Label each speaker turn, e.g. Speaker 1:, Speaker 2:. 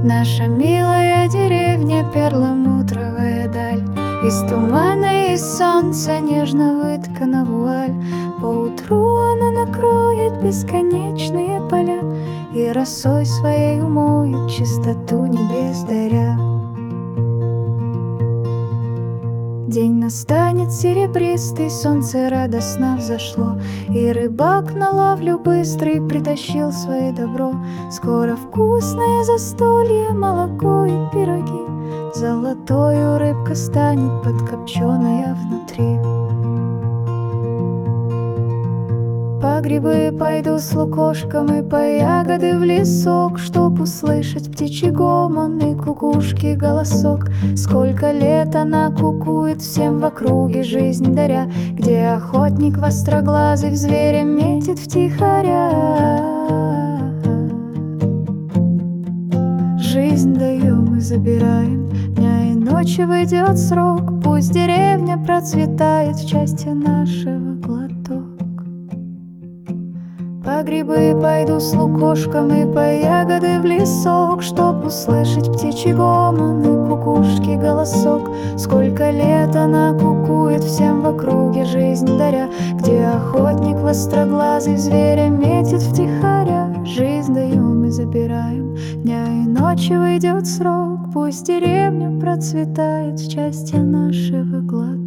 Speaker 1: Наша милая деревня, перламутровая даль, из тумана и солнца нежно выткана вуаль. Поутру она накроет бесконечные поля и росой своей умоет чистоту небес даря. День настанет серебристый, солнце радостно взошло, и рыбак на ловлю быстрый притащил свое добро. Скоро вкусное застолье, молоко и пироги, золотою рыбка станет подкопченая внутри. По грибы пойду с лукошком и по ягоды в лесок, чтоб услышать птичий гомон и кукушки голосок. Сколько лет она кукует, всем в округе жизнь даря, где охотник востроглазый в зверя метит втихаря. Жизнь даем и забираем, дня и ночи выйдет срок, пусть деревня процветает в счастье нашего глоток. По грибы пойду с лукошком и по ягоды в лесок, чтоб услышать птичий гомон и кукушки голосок. Сколько лет она кукует, всем в округе жизнь даря, где охотник востроглазый зверя метит втихаря. Жизнь даем и забираем, дня и ночи выйдет срок, пусть деревня процветает в счастье нашего глотка.